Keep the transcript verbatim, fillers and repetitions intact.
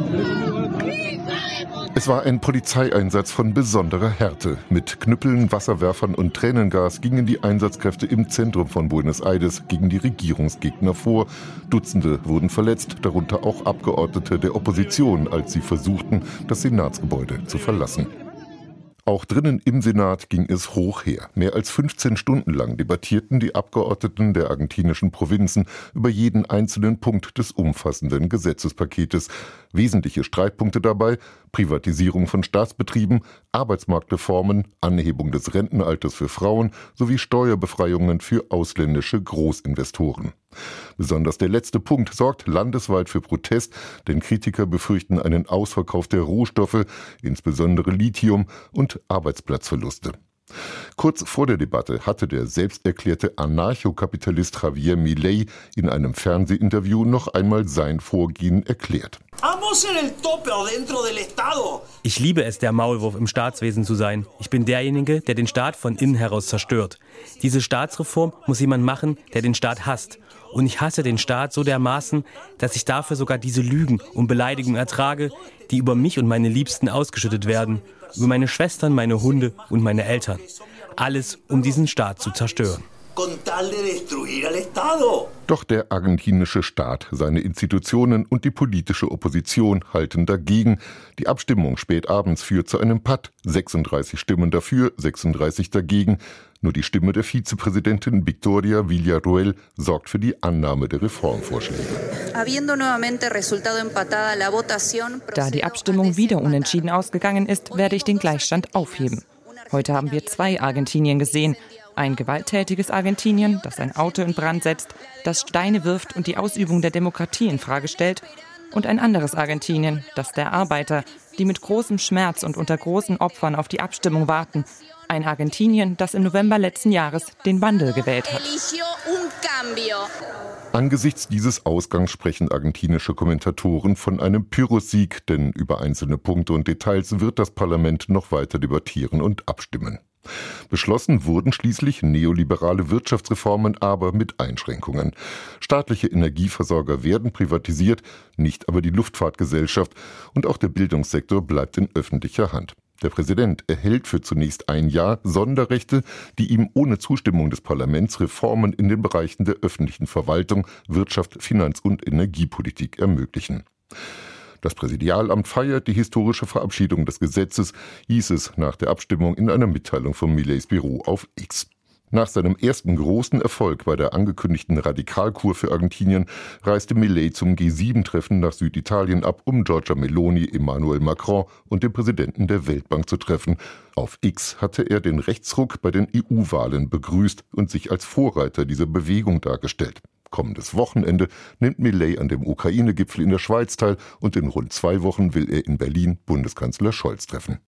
Es war ein Polizeieinsatz von besonderer Härte. Mit Knüppeln, Wasserwerfern und Tränengas gingen die Einsatzkräfte im Zentrum von Buenos Aires gegen die Regierungsgegner vor. Dutzende wurden verletzt, darunter auch Abgeordnete der Opposition, als sie versuchten, das Senatsgebäude zu verlassen. Auch drinnen im Senat ging es hoch her. Mehr als fünfzehn Stunden lang debattierten die Abgeordneten der argentinischen Provinzen über jeden einzelnen Punkt des umfassenden Gesetzespaketes. Wesentliche Streitpunkte dabei: Privatisierung von Staatsbetrieben, Arbeitsmarktreformen, Anhebung des Rentenalters für Frauen sowie Steuerbefreiungen für ausländische Großinvestoren. Besonders der letzte Punkt sorgt landesweit für Protest, denn Kritiker befürchten einen Ausverkauf der Rohstoffe, insbesondere Lithium, und Arbeitsplatzverluste. Kurz vor der Debatte hatte der selbsterklärte Anarchokapitalist Javier Milei in einem Fernsehinterview noch einmal sein Vorgehen erklärt. Ich liebe es, der Maulwurf im Staatswesen zu sein. Ich bin derjenige, der den Staat von innen heraus zerstört. Diese Staatsreform muss jemand machen, der den Staat hasst. Und ich hasse den Staat so dermaßen, dass ich dafür sogar diese Lügen und Beleidigungen ertrage, die über mich und meine Liebsten ausgeschüttet werden. Über meine Schwestern, meine Hunde und meine Eltern. Alles, um diesen Staat zu zerstören. Doch der argentinische Staat, seine Institutionen und die politische Opposition halten dagegen. Die Abstimmung spät abends führt zu einem Patt. sechsunddreißig Stimmen dafür, sechsunddreißig dagegen. Nur die Stimme der Vizepräsidentin Victoria Villarruel sorgt für die Annahme der Reformvorschläge. Da die Abstimmung wieder unentschieden ausgegangen ist, werde ich den Gleichstand aufheben. Heute haben wir zwei Argentinien gesehen. Ein gewalttätiges Argentinien, das ein Auto in Brand setzt, das Steine wirft und die Ausübung der Demokratie in Frage stellt. Und ein anderes Argentinien, das der Arbeiter, die mit großem Schmerz und unter großen Opfern auf die Abstimmung warten. Ein Argentinien, das im November letzten Jahres den Wandel gewählt hat. Angesichts dieses Ausgangs sprechen argentinische Kommentatoren von einem Pyrrhussieg, denn über einzelne Punkte und Details wird das Parlament noch weiter debattieren und abstimmen. Beschlossen wurden schließlich neoliberale Wirtschaftsreformen, aber mit Einschränkungen. Staatliche Energieversorger werden privatisiert, nicht aber die Luftfahrtgesellschaft, und auch der Bildungssektor bleibt in öffentlicher Hand. Der Präsident erhält für zunächst ein Jahr Sonderrechte, die ihm ohne Zustimmung des Parlaments Reformen in den Bereichen der öffentlichen Verwaltung, Wirtschaft, Finanz- und Energiepolitik ermöglichen. Das Präsidialamt feiert die historische Verabschiedung des Gesetzes, hieß es nach der Abstimmung in einer Mitteilung von Mileis Büro auf X. Nach seinem ersten großen Erfolg bei der angekündigten Radikalkur für Argentinien reiste Milei zum G sieben Treffen nach Süditalien ab, um Giorgia Meloni, Emmanuel Macron und den Präsidenten der Weltbank zu treffen. Auf X hatte er den Rechtsruck bei den E U-Wahlen begrüßt und sich als Vorreiter dieser Bewegung dargestellt. Kommendes Wochenende nimmt Milei an dem Ukraine-Gipfel in der Schweiz teil und in rund zwei Wochen will er in Berlin Bundeskanzler Scholz treffen.